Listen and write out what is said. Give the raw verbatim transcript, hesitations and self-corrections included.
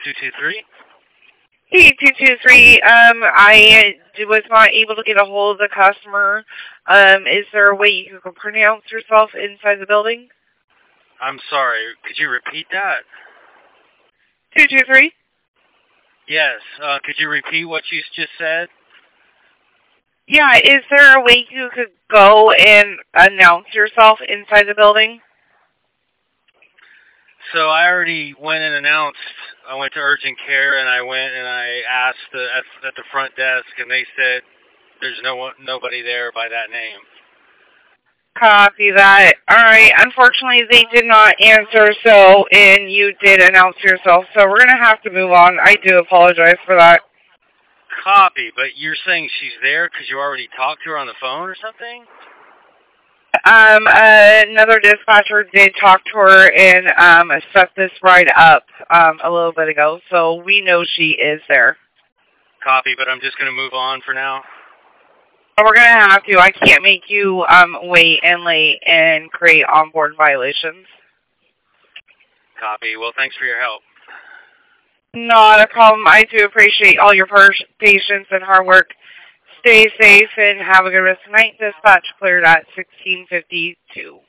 two two three. Hey, two two three. Um, I was not able to get a hold of the customer. Um, is there a way you can pronounce yourself inside the building? I'm sorry. Could you repeat that? two two three? Yes. Uh, could you repeat what you just said? Yeah, is there a way you could go and announce yourself inside the building? So I already went and announced. I went to urgent care and I went and I asked the, at, at the front desk, and they said there's no one, nobody there by that name. Copy that. All right. Unfortunately, they did not answer, so, and you did announce yourself, so we're going to have to move on. I do apologize for that. Copy, but you're saying she's there because you already talked to her on the phone or something? Um, uh, another dispatcher did talk to her and um, set this ride up um, a little bit ago, so we know she is there. Copy, but I'm just going to move on for now. We're going to have to. I can't make you um, wait and late and create onboard violations. Copy. Well, thanks for your help. Not a problem. I do appreciate all your patience and hard work. Stay safe and have a good rest of the night. Dispatch cleared at sixteen fifty-two.